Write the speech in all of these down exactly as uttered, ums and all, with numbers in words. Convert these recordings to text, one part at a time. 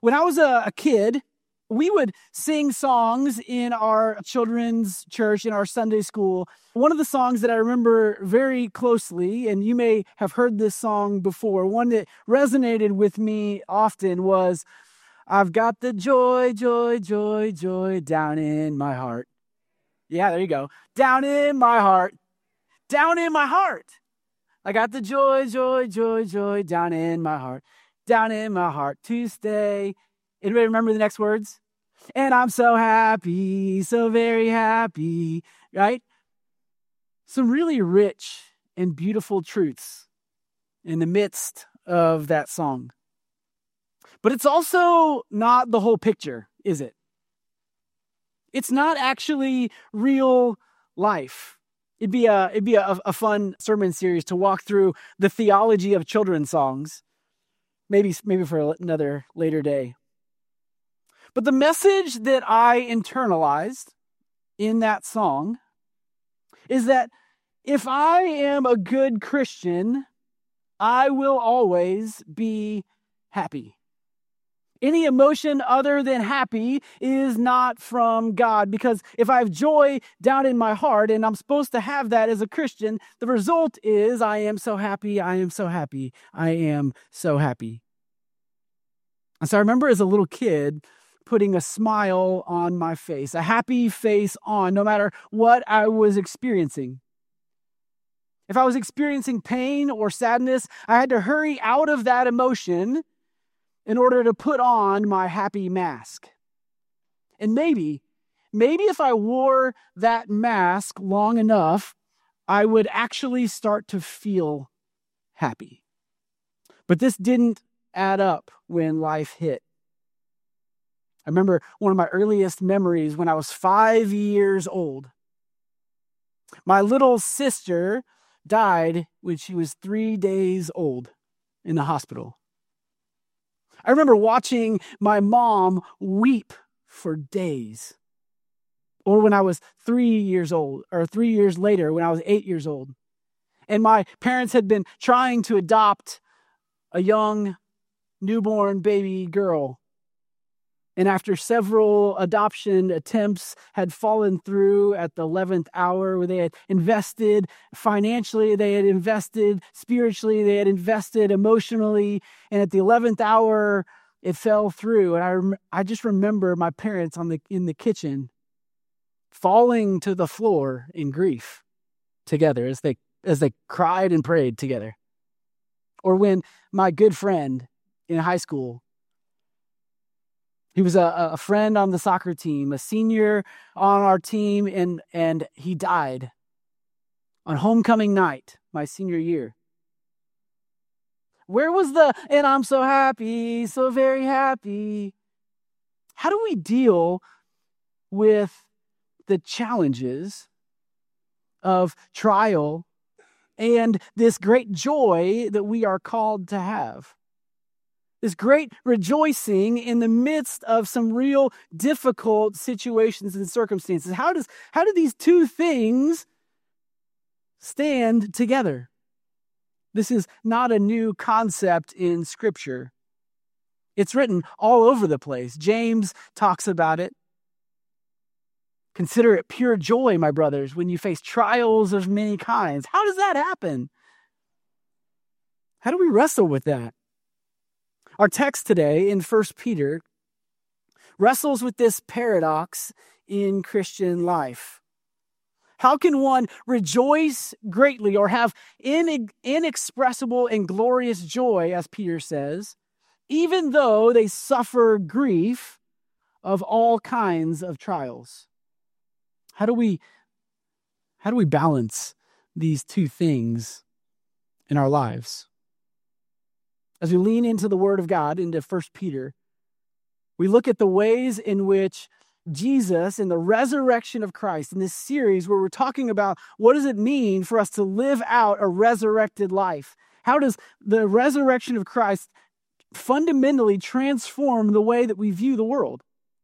When I was a, a kid, we would sing songs in our children's church, in our Sunday school. One of the songs that I remember very closely, and you may have heard this song before, one that resonated with me often was, I've got the joy, joy, joy, joy down in my heart. Yeah, there you go. Down in my heart. Down in my heart. I got the joy, joy, joy, joy down in my heart. Down in my heart to stay. Anybody remember the next words? And I'm so happy, so very happy, right? Some really rich and beautiful truths in the midst of that song. But it's also not the whole picture, is it? It's not actually real life. It'd be a it'd be a, a fun sermon series to walk through the theology of children's songs, maybe maybe for another later day. But the message that I internalized in that song is that if I am a good Christian, I will always be happy. Any emotion other than happy is not from God, because if I have joy down in my heart and I'm supposed to have that as a Christian, the result is I am so happy, I am so happy, I am so happy. And so I remember as a little kid putting a smile on my face, a happy face on, no matter what I was experiencing. If I was experiencing pain or sadness, I had to hurry out of that emotion in order to put on my happy mask. And maybe, maybe if I wore that mask long enough, I would actually start to feel happy. But this didn't add up when life hit. I remember one of my earliest memories when I was five years old. My little sister died when she was three days old in the hospital. I remember watching my mom weep for days. Or when I was three years old, or three years later when I was eight years old. And my parents had been trying to adopt a young newborn baby girl. And after several adoption attempts had fallen through at the eleventh hour, where they had invested financially, they had invested spiritually, they had invested emotionally, and at the eleventh hour, it fell through. And I rem- I just remember my parents on the in the kitchen falling to the floor in grief together as they as they cried and prayed together. Or when my good friend in high school, he was a, a friend on the soccer team, a senior on our team, and, and he died on homecoming night, my senior year. Where was the, and I'm so happy, so very happy? How do we deal with the challenges of trial and this great joy that we are called to have? This great rejoicing in the midst of some real difficult situations and circumstances. How does how do these two things stand together? This is not a new concept in Scripture. It's written all over the place. James talks about it. Consider it pure joy, my brothers, when you face trials of many kinds. How does that happen? How do we wrestle with that? Our text today in First Peter wrestles with this paradox in Christian life. How can one rejoice greatly or have inexpressible and glorious joy, as Peter says, even though they suffer grief of all kinds of trials? How do we, how do we balance these two things in our lives? As we lean into the Word of God, into First Peter, we look at the ways in which Jesus and the resurrection of Christ, in this series where we're talking about what does it mean for us to live out a resurrected life? How does the resurrection of Christ fundamentally transform the way that we view the world?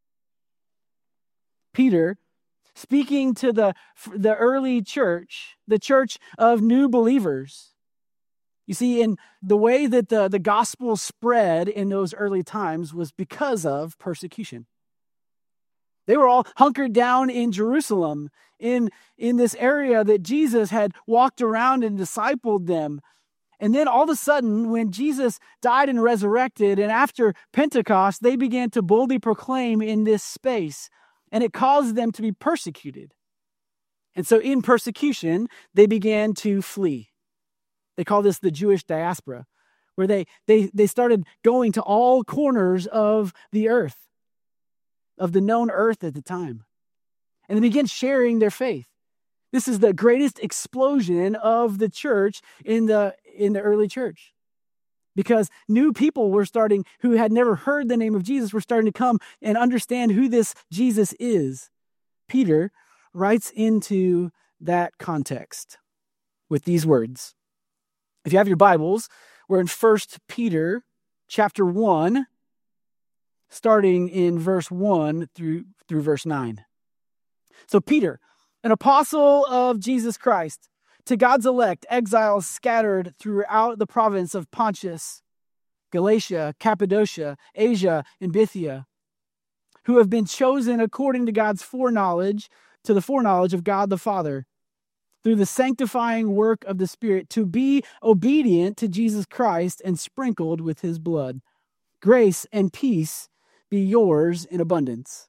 Peter, speaking to the, the early church, the church of new believers, You see, in the way that the, the gospel spread in those early times was because of persecution. They were all hunkered down in Jerusalem, in, in this area that Jesus had walked around and discipled them. And then all of a sudden, when Jesus died and resurrected, and after Pentecost, they began to boldly proclaim in this space, and it caused them to be persecuted. And so in persecution, they began to flee. They call this the Jewish diaspora, where they, they, they started going to all corners of the earth, of the known earth at the time. And they began sharing their faith. This is the greatest explosion of the church in the, in the early church. Because new people were starting, who had never heard the name of Jesus, were starting to come and understand who this Jesus is. Peter writes into that context with these words. If you have your Bibles, we're in First Peter chapter one, starting in verse one through, through verse nine. So Peter, an apostle of Jesus Christ, to God's elect, exiles scattered throughout the province of Pontus, Galatia, Cappadocia, Asia, and Bithynia, who have been chosen according to God's foreknowledge, to the foreknowledge of God the Father, through the sanctifying work of the Spirit, to be obedient to Jesus Christ and sprinkled with his blood. Grace and peace be yours in abundance.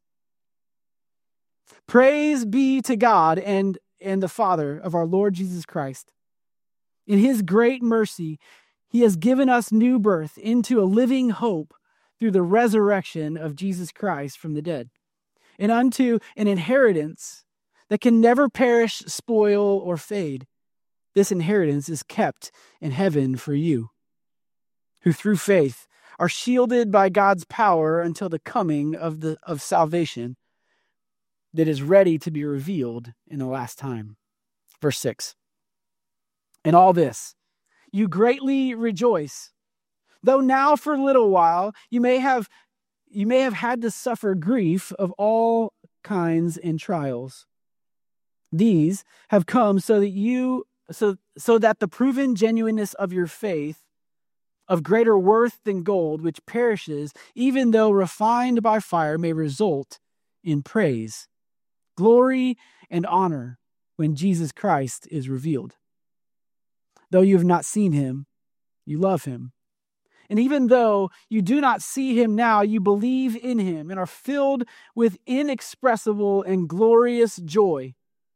Praise be to God and, and the Father of our Lord Jesus Christ. In his great mercy, he has given us new birth into a living hope through the resurrection of Jesus Christ from the dead, and unto an inheritance that can never perish, spoil, or fade. This inheritance is kept in heaven for you, who through faith are shielded by God's power until the coming of the of salvation that is ready to be revealed in the last time. Verse six. In all this, you greatly rejoice, though now for a little while you may have you may have had to suffer grief of all kinds and trials. These have come so that you so so that the proven genuineness of your faith, of greater worth than gold, which perishes, even though refined by fire, may result in praise, glory, and honor when Jesus Christ is revealed. Though you have not seen him, you love him. And even though you do not see him now, you believe in him and are filled with inexpressible and glorious joy,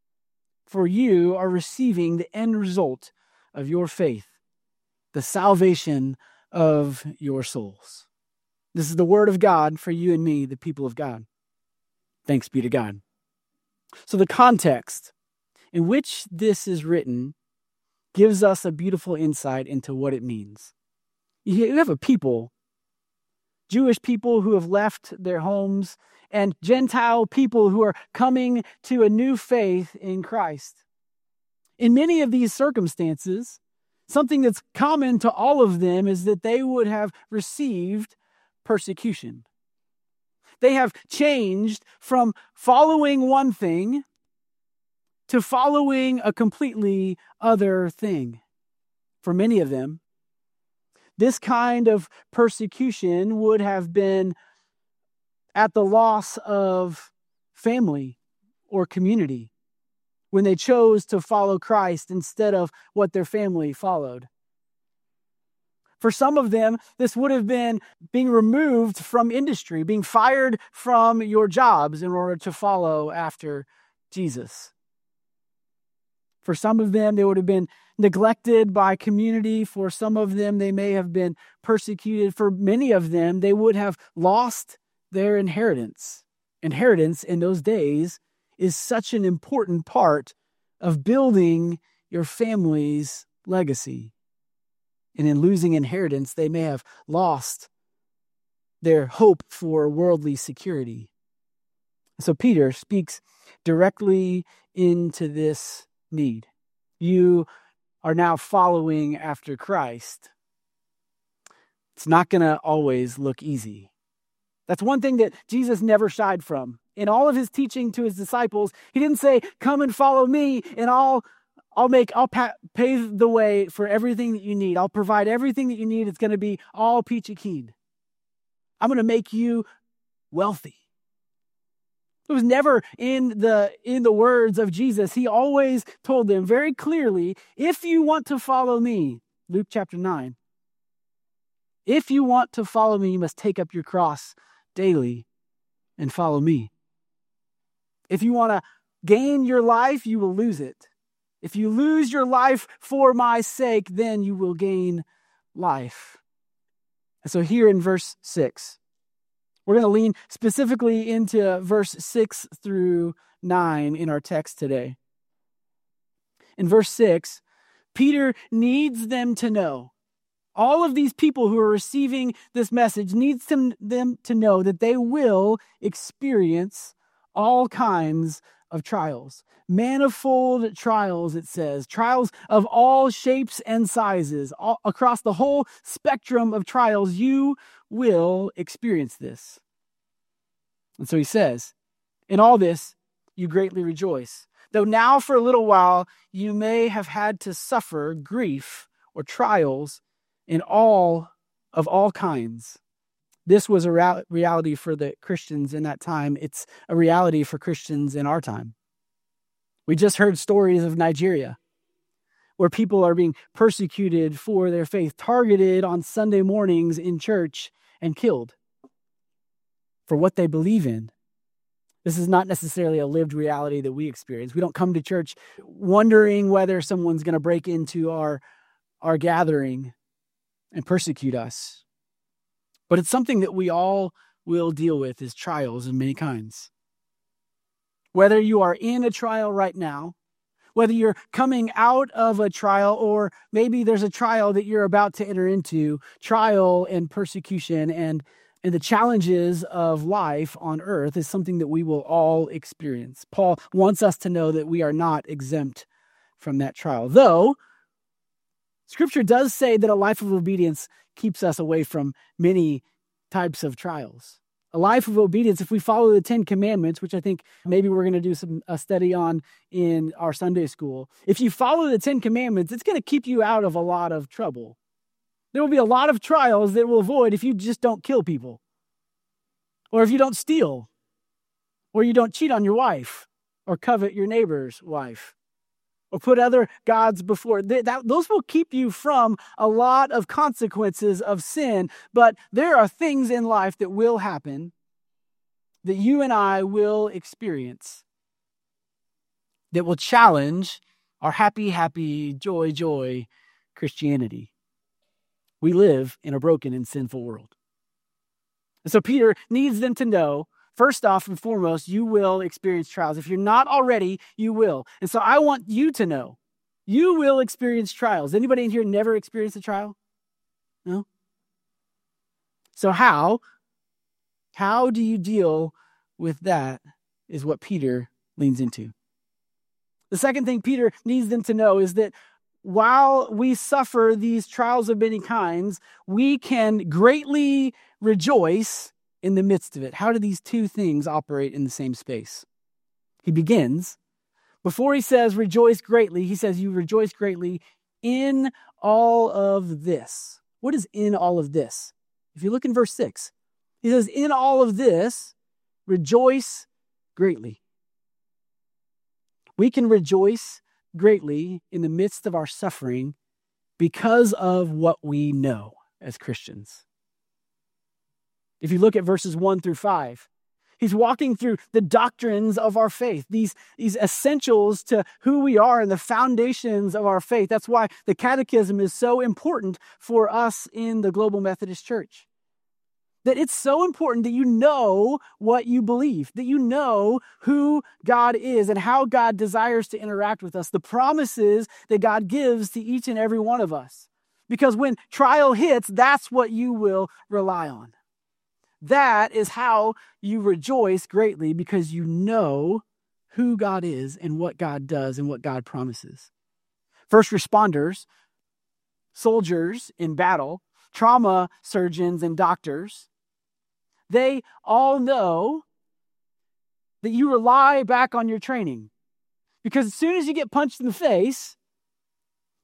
for you are receiving the end result of your faith, the salvation of your souls. This is the word of God for you and me, the people of God. Thanks be to God. So the context in which this is written gives us a beautiful insight into what it means. You have a people, Jewish people who have left their homes, and Gentile people who are coming to a new faith in Christ. In many of these circumstances, something that's common to all of them is that they would have received persecution. They have changed from following one thing to following a completely other thing. For many of them, this kind of persecution would have been at the loss of family or community when they chose to follow Christ instead of what their family followed. For some of them, this would have been being removed from industry, being fired from your jobs in order to follow after Jesus. For some of them, they would have been neglected by community. For some of them, they may have been persecuted. For many of them, they would have lost their inheritance. Inheritance in those days is such an important part of building your family's legacy. And in losing inheritance, they may have lost their hope for worldly security. So Peter speaks directly into this need. You are now following after Christ. It's not going to always look easy. That's one thing that Jesus never shied from. In all of his teaching to his disciples, he didn't say, come and follow me, and I'll, I'll make, I'll pa- pave the way for everything that you need. I'll provide everything that you need. It's going to be all peachy keen. I'm going to make you wealthy. It was never in the in the words of Jesus. He always told them very clearly, if you want to follow me, Luke chapter nine, if you want to follow me, you must take up your cross daily and follow me. If you want to gain your life, you will lose it. If you lose your life for my sake, then you will gain life. And so here in verse six, we're going to lean specifically into verse six through nine in our text today. In verse six, Peter needs them to know, all of these people who are receiving this message needs them, them to know that they will experience all kinds of trials. Manifold trials, it says. Trials of all shapes and sizes. All, across the whole spectrum of trials, you will experience this. And so he says, in all this, you greatly rejoice. Though now for a little while, you may have had to suffer grief or trials in all of all kinds. This was a rea- reality for the Christians in that time. It's a reality for Christians in our time. We just heard stories of Nigeria, where people are being persecuted for their faith, targeted on Sunday mornings in church and killed for what they believe in. This is not necessarily a lived reality that we experience. We don't come to church wondering whether someone's going to break into our, our gathering and persecute us. But it's something that we all will deal with, is trials of many kinds. Whether you are in a trial right now, whether you're coming out of a trial, or maybe there's a trial that you're about to enter into, trial and persecution and, and the challenges of life on earth is something that we will all experience. Paul wants us to know that we are not exempt from that trial. Though, Scripture does say that a life of obedience keeps us away from many types of trials. A life of obedience, if we follow the Ten Commandments, which I think maybe we're going to do some a study on in our Sunday school. If you follow the Ten Commandments, it's going to keep you out of a lot of trouble. There will be a lot of trials that we'll avoid if you just don't kill people, or if you don't steal, or you don't cheat on your wife, or covet your neighbor's wife, or put other gods before. That, those will keep you from a lot of consequences of sin. But there are things in life that will happen that you and I will experience that will challenge our happy, happy, joy, joy Christianity. We live in a broken and sinful world. And so Peter needs them to know, first off and foremost, you will experience trials. If you're not already, you will. And so I want you to know, you will experience trials. Anybody in here never experienced a trial? No? So how? How do you deal with that is what Peter leans into. The second thing Peter needs them to know is that while we suffer these trials of many kinds, we can greatly rejoice in the midst of it. How do these two things operate in the same space? He begins, before he says rejoice greatly, he says you rejoice greatly in all of this. What is in all of this? If you look in verse six, he says, in all of this, rejoice greatly. We can rejoice greatly in the midst of our suffering because of what we know as Christians. If you look at verses one through five, he's walking through the doctrines of our faith, these, these essentials to who we are and the foundations of our faith. That's why the catechism is so important for us in the Global Methodist Church. That it's so important that you know what you believe, that you know who God is and how God desires to interact with us, the promises that God gives to each and every one of us. Because when trial hits, that's what you will rely on. That is how you rejoice greatly, because you know who God is and what God does and what God promises. First responders, soldiers in battle, trauma surgeons and doctors, they all know that you rely back on your training. Because as soon as you get punched in the face,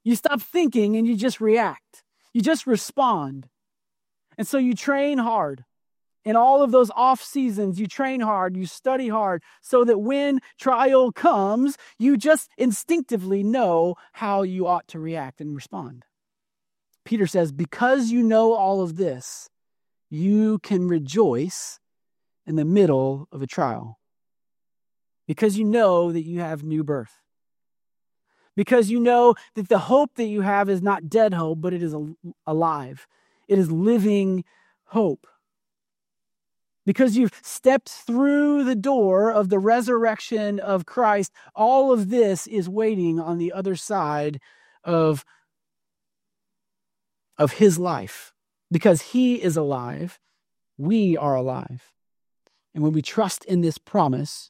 You stop thinking and you just react. You just respond. And so you train hard. In all of those off seasons, you train hard, you study hard, so that when trial comes, you just instinctively know how you ought to react and respond. Peter says, because you know all of this, you can rejoice in the middle of a trial. Because you know that you have new birth. Because you know that the hope that you have is not dead hope, but it is alive. It is living hope. Because you've stepped through the door of the resurrection of Christ, all of this is waiting on the other side of, of his life. Because he is alive, we are alive. And when we trust in this promise,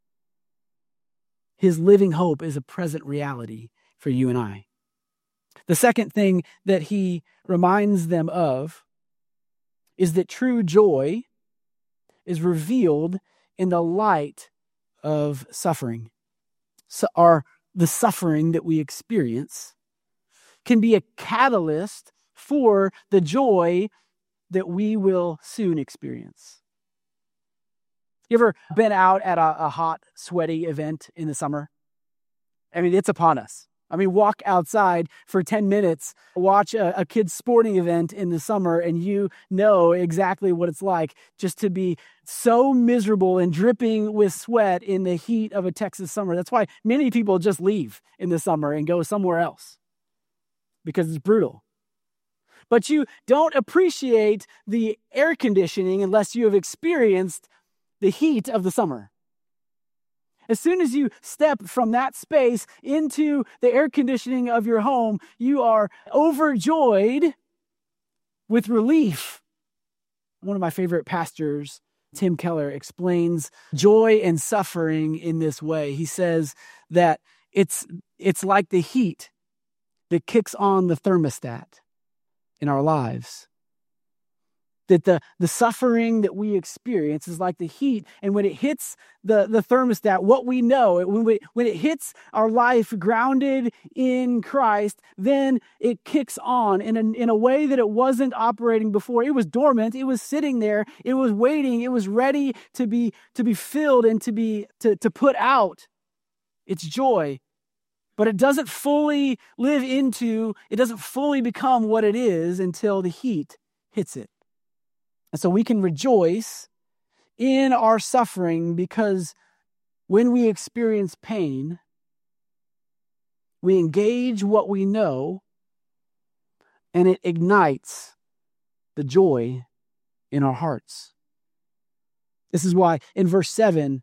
his living hope is a present reality for you and I. The second thing that he reminds them of is that true joy is revealed in the light of suffering. So our, the suffering that we experience can be a catalyst for the joy that we will soon experience. You ever been out at a, a hot, sweaty event in the summer? I mean, it's upon us. I mean, walk outside for ten minutes, watch a, a kid's sporting event in the summer, and you know exactly what it's like just to be so miserable and dripping with sweat in the heat of a Texas summer. That's why many people just leave in the summer and go somewhere else, because it's brutal. But you don't appreciate the air conditioning unless you have experienced the heat of the summer. As soon as you step from that space into the air conditioning of your home, you are overjoyed with relief. One of my favorite pastors, Tim Keller, explains joy and suffering in this way. He says that it's, it's like the heat that kicks on the thermostat in our lives. That the, the suffering that we experience is like the heat, and when it hits the, the thermostat, what we know, when, we, when it hits our life grounded in Christ, then it kicks on in a, in a way that it wasn't operating before. It was dormant, it was sitting there, it was waiting, it was ready to be, to be filled and to, be, to, to put out its joy. But it doesn't fully live into, it doesn't fully become what it is until the heat hits it. And so we can rejoice in our suffering because when we experience pain, we engage what we know and it ignites the joy in our hearts. This is why in verse seven,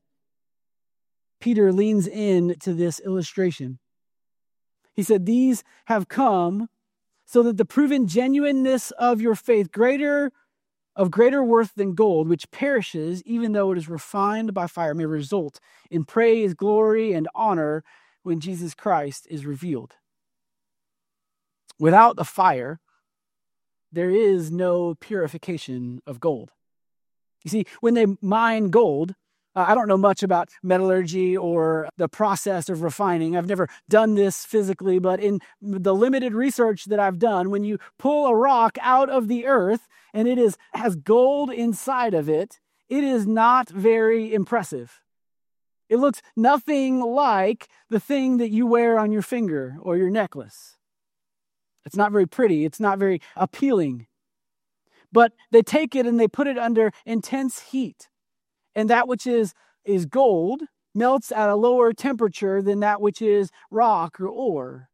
Peter leans in to this illustration. He said, "These have come so that the proven genuineness of your faith, greater of greater worth than gold, which perishes even though it is refined by fire, may result in praise, glory, and honor when Jesus Christ is revealed." Without the fire, there is no purification of gold. You see, when they mine gold, uh, I don't know much about metallurgy or the process of refining. I've never done this physically, but in the limited research that I've done, when you pull a rock out of the earth and it is has gold inside of it, it is not very impressive. It looks nothing like the thing that you wear on your finger or your necklace. It's not very pretty. It's not very appealing. But they take it and they put it under intense heat. And that which is, is gold melts at a lower temperature than that which is rock or ore.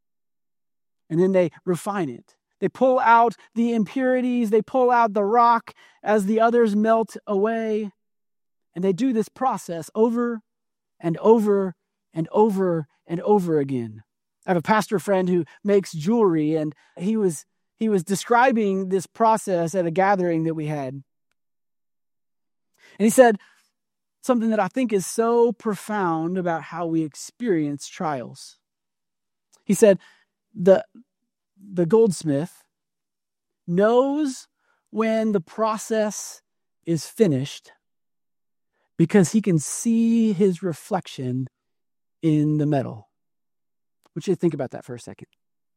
And then they refine it. They pull out the impurities. They pull out the rock as the others melt away. And they do this process over and over and over and over again. I have a pastor friend who makes jewelry, and he was he was describing this process at a gathering that we had. And he said something that I think is so profound about how we experience trials. He said, the, the goldsmith knows when the process is finished because he can see his reflection in the metal. I want you to think about that for a second.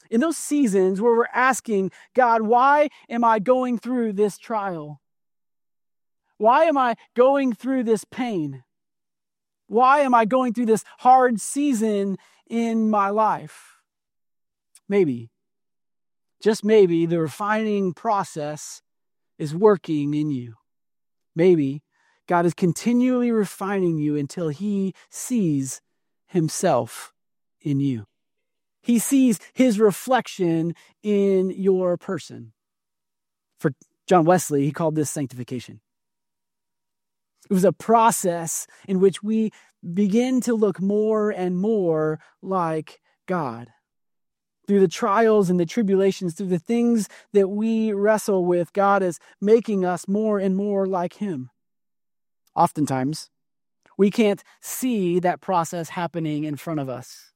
In those seasons where we're asking, God, why am I going through this trial? Why am I going through this pain? Why am I going through this hard season in my life? Maybe, just maybe, the refining process is working in you. Maybe God is continually refining you until he sees himself in you. He sees his reflection in your person. For John Wesley, he called this sanctification. It was a process in which we begin to look more and more like God. Through the trials and the tribulations, through the things that we wrestle with, God is making us more and more like him. Oftentimes, we can't see that process happening in front of us.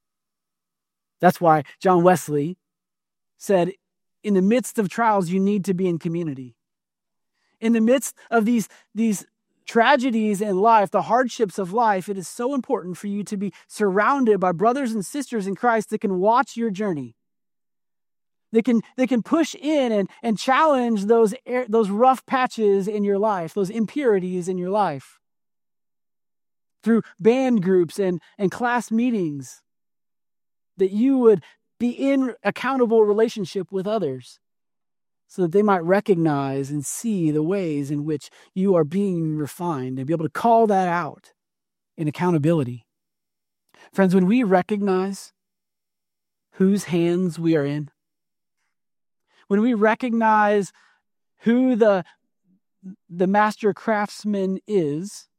That's why John Wesley said, in the midst of trials, you need to be in community. In the midst of these, these tragedies in life, the hardships of life, it is so important for you to be surrounded by brothers and sisters in Christ that can watch your journey. They can, they can push in and, and challenge those, those rough patches in your life, those impurities in your life. Through band groups and, and class meetings, that you would be in accountable relationship with others, so that they might recognize and see the ways in which you are being refined and be able to call that out in accountability. Friends, when we recognize whose hands we are in, when we recognize who the, the master craftsman is,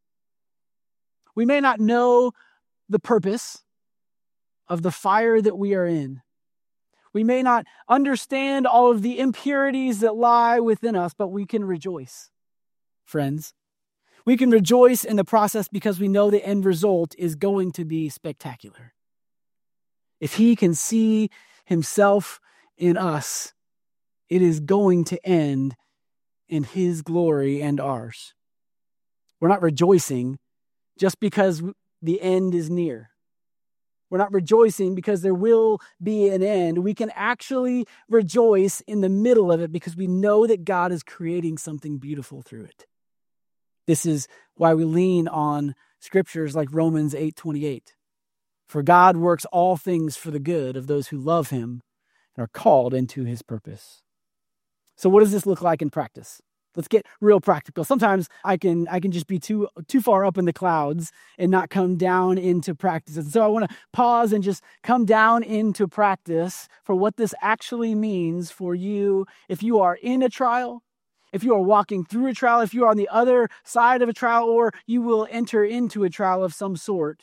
we may not know the purpose of the fire that we are in. We may not understand all of the impurities that lie within us, but we can rejoice, friends. We can rejoice in the process because we know the end result is going to be spectacular. If he can see himself in us, it is going to end in his glory and ours. We're not rejoicing just because the end is near. We're not rejoicing because there will be an end. We can actually rejoice in the middle of it because we know that God is creating something beautiful through it. This is why we lean on scriptures like Romans eight twenty-eight. For God works all things for the good of those who love him and are called into his purpose. So what does this look like in practice? Let's get real practical. Sometimes I can I can just be too too far up in the clouds and not come down into practice. And so I want to pause and just come down into practice for what this actually means for you if you are in a trial, if you are walking through a trial, if you are on the other side of a trial, or you will enter into a trial of some sort.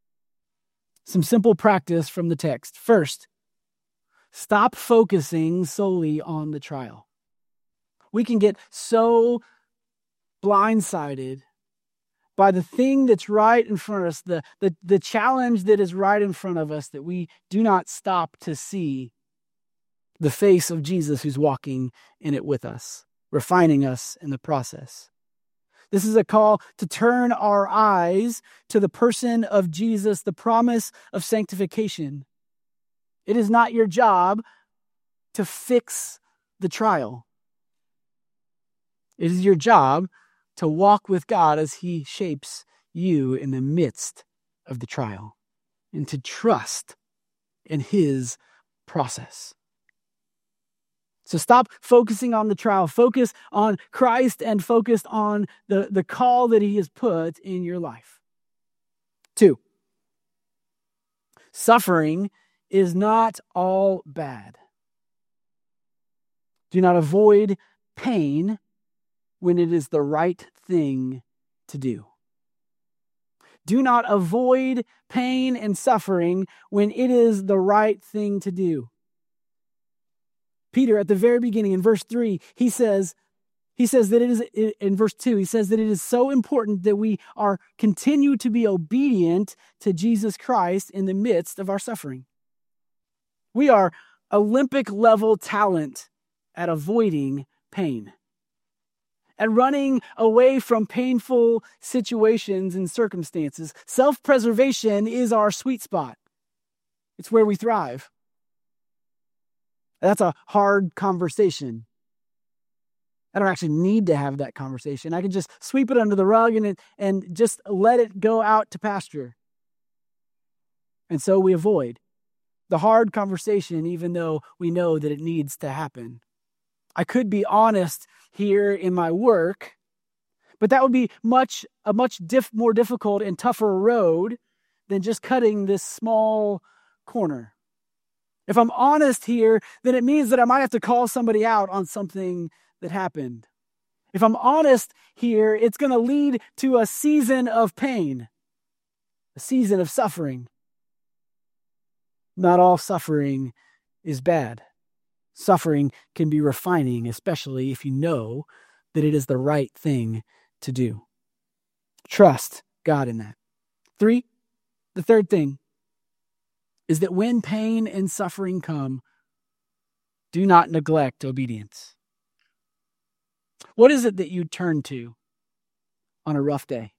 Some simple practice from the text. First, stop focusing solely on the trial. We can get so blindsided by the thing that's right in front of us, the, the, the challenge that is right in front of us, that we do not stop to see the face of Jesus who's walking in it with us, refining us in the process. This is a call to turn our eyes to the person of Jesus, the promise of sanctification. It is not your job to fix the trial. It is your job to walk with God as he shapes you in the midst of the trial and to trust in his process. So stop focusing on the trial. Focus on Christ and focus on the, the call that he has put in your life. Two, suffering is not all bad. Do not avoid pain when it is the right thing to do. Do not avoid pain and suffering when it is the right thing to do. Peter, at the very beginning, in verse three, he says, he says that it is, in verse two, he says that it is so important that we are continue to be obedient to Jesus Christ in the midst of our suffering. We are Olympic level talent at avoiding pain, at running away from painful situations and circumstances. Self-preservation is our sweet spot. It's where we thrive. That's a hard conversation. I don't actually need to have that conversation. I can just sweep it under the rug and, it, and just let it go out to pasture. And so we avoid the hard conversation, even though we know that it needs to happen. I could be honest here in my work, but that would be much a much diff, more difficult and tougher road than just cutting this small corner. If I'm honest here, then it means that I might have to call somebody out on something that happened. If I'm honest here, it's going to lead to a season of pain, a season of suffering. Not all suffering is bad. Suffering can be refining, especially if you know that it is the right thing to do. Trust God in that. Three, the third thing is that when pain and suffering come, do not neglect obedience. What is it that you turn to on a rough day?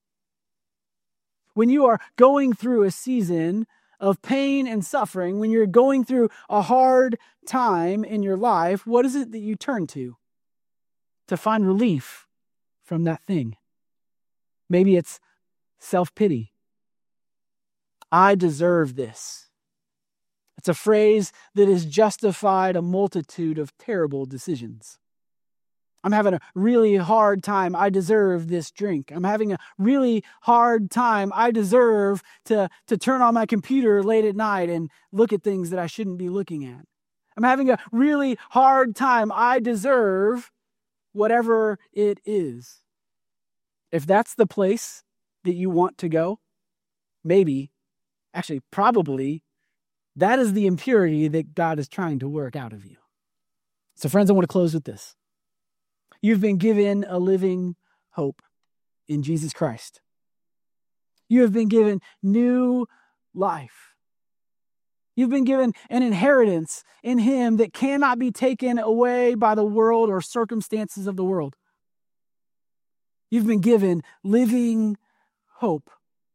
When you are going through a season of pain and suffering, when you're going through a hard time in your life, what is it that you turn to to find relief from that thing? Maybe it's self-pity. I deserve this. It's a phrase that has justified a multitude of terrible decisions. I'm having a really hard time. I deserve this drink. I'm having a really hard time. I deserve to, to turn on my computer late at night and look at things that I shouldn't be looking at. I'm having a really hard time. I deserve whatever it is. If that's the place that you want to go, maybe, actually, probably, that is the impurity that God is trying to work out of you. So friends, I want to close with this. You've been given a living hope in Jesus Christ. You have been given new life. You've been given an inheritance in Him that cannot be taken away by the world or circumstances of the world. You've been given living hope.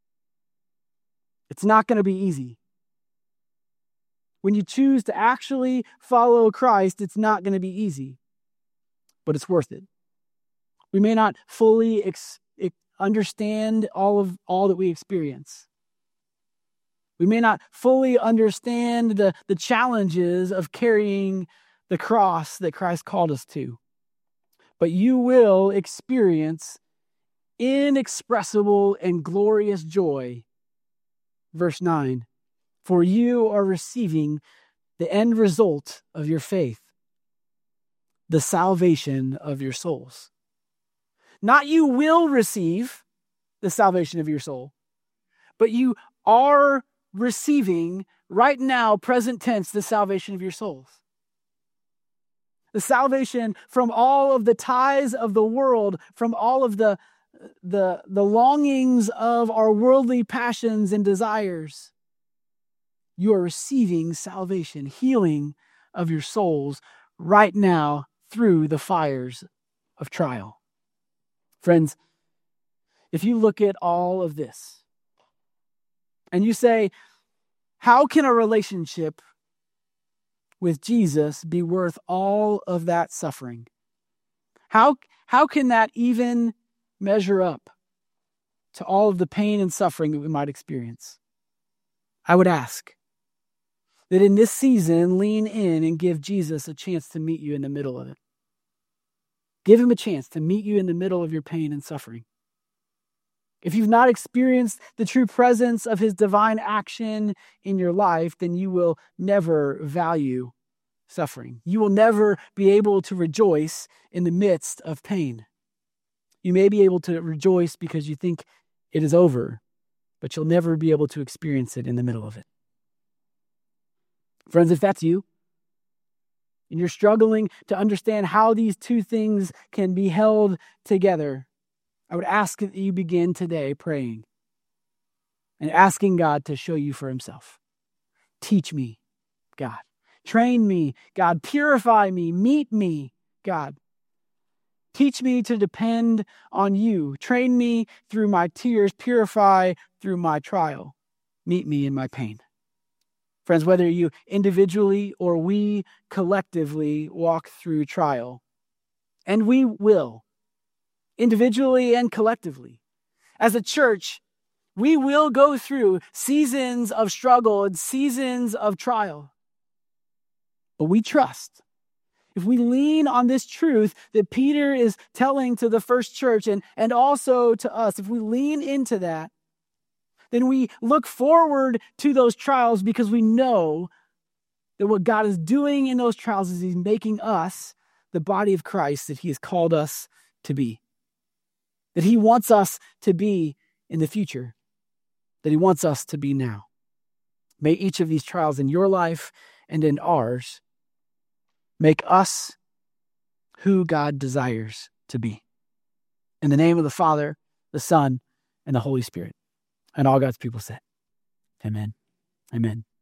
It's not going to be easy. When you choose to actually follow Christ, it's not going to be easy. But it's worth it. We may not fully ex- understand all of all that we experience. We may not fully understand the, the challenges of carrying the cross that Christ called us to. But you will experience inexpressible and glorious joy. Verse nine, for you are receiving the end result of your faith, the salvation of your souls. Not you will receive the salvation of your soul, but you are receiving right now, present tense, the salvation of your souls. The salvation from all of the ties of the world, from all of the, the, the longings of our worldly passions and desires. You are receiving salvation, healing of your souls right now, through the fires of trial. Friends, if you look at all of this and you say, how can a relationship with Jesus be worth all of that suffering? How, how can that even measure up to all of the pain and suffering that we might experience? I would ask that in this season, lean in and give Jesus a chance to meet you in the middle of it. Give Him a chance to meet you in the middle of your pain and suffering. If you've not experienced the true presence of His divine action in your life, then you will never value suffering. You will never be able to rejoice in the midst of pain. You may be able to rejoice because you think it is over, but you'll never be able to experience it in the middle of it. Friends, if that's you, and you're struggling to understand how these two things can be held together, I would ask that you begin today praying and asking God to show you for Himself. Teach me, God. Train me, God. Purify me. Meet me, God. Teach me to depend on you. Train me through my tears. Purify through my trial. Meet me in my pain. Friends, whether you individually or we collectively walk through trial, and we will, individually and collectively. As a church, we will go through seasons of struggle and seasons of trial. But we trust. If we lean on this truth that Peter is telling to the first church and, and also to us, if we lean into that, then we look forward to those trials because we know that what God is doing in those trials is he's making us the body of Christ that he has called us to be. That he wants us to be in the future. That he wants us to be now. May each of these trials in your life and in ours make us who God desires to be. In the name of the Father, the Son, and the Holy Spirit. And all God's people said, amen. Amen.